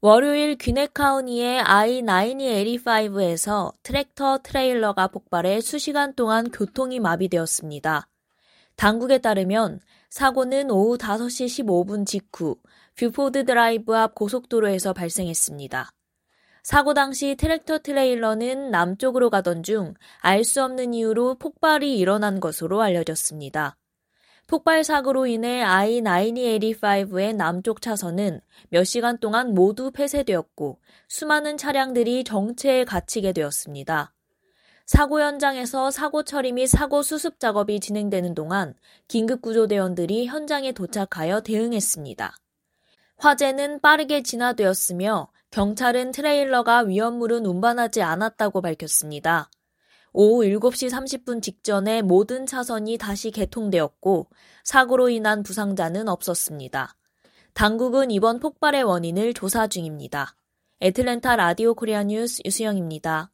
월요일 귀넷 카운티의 I-9085에서 트랙터 트레일러가 폭발해 수시간 동안 교통이 마비되었습니다. 당국에 따르면 사고는 오후 5시 15분 직후 뷰포드 드라이브 앞 고속도로에서 발생했습니다. 사고 당시 트랙터 트레일러는 남쪽으로 가던 중 알 수 없는 이유로 폭발이 일어난 것으로 알려졌습니다. 폭발 사고로 인해 I-9085의 남쪽 차선은 몇 시간 동안 모두 폐쇄되었고 수많은 차량들이 정체에 갇히게 되었습니다. 사고 현장에서 사고 처리 및 사고 수습 작업이 진행되는 동안 긴급구조대원들이 현장에 도착하여 대응했습니다. 화재는 빠르게 진화되었으며 경찰은 트레일러가 위험물은 운반하지 않았다고 밝혔습니다. 오후 7시 30분 직전에 모든 차선이 다시 개통되었고 사고로 인한 부상자는 없었습니다. 당국은 이번 폭발의 원인을 조사 중입니다. 애틀랜타 라디오 코리아 뉴스 유수영입니다.